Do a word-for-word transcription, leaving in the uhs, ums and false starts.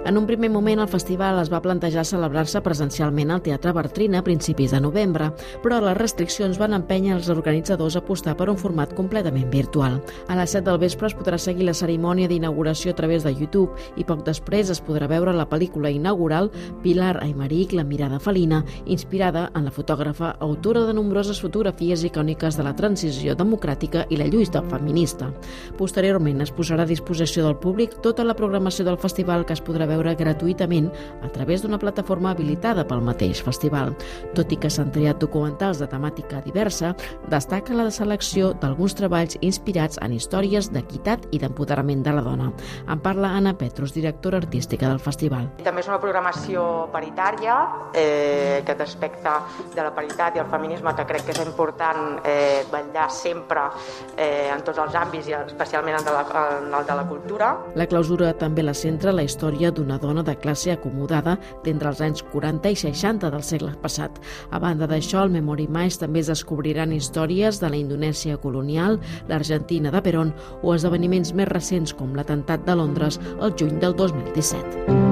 En un primer moment, el festival es va plantejar celebrar-se presencialment al Teatre Bartrina a principis de novembre, però les restriccions van empènyer els organitzadors a apostar per un format completament virtual. A les set del vespre es podrà seguir la cerimònia d'inauguració a través de YouTube i poc després es podrà veure la pel·lícula inaugural Pilar Aymerich, La mirada felina, inspirada en la fotògrafa autora de nombroses fotografies icòniques de la transició democràtica i la lluita feminista. Posteriorment es posarà a disposició del públic tota la programació del festival que es podrà veure gratuïtament a través d'una plataforma habilitada pel mateix festival. Tot i que s'han triat documentals de temàtica diversa, destaca la selecció d'alguns treballs inspirats en històries d'equitat i d'empoderament de la dona. En parla Anna Petrus, directora artística del festival. També és una programació paritària, eh, aquest aspecte de la paritat i el feminisme que crec que és important eh, vetllar sempre eh, en tots els àmbits i especialment en, de la, en el de la cultura. La clausura també la centra la història d'una dona de classe acomodada d'entre els anys quaranta i seixanta del segle passat. A banda d'això, al Memory Mice també es descobriran històries de la Indonèsia colonial, l'Argentina de Perón o esdeveniments més recents com l'atemptat de Londres el juny del dos mil disset.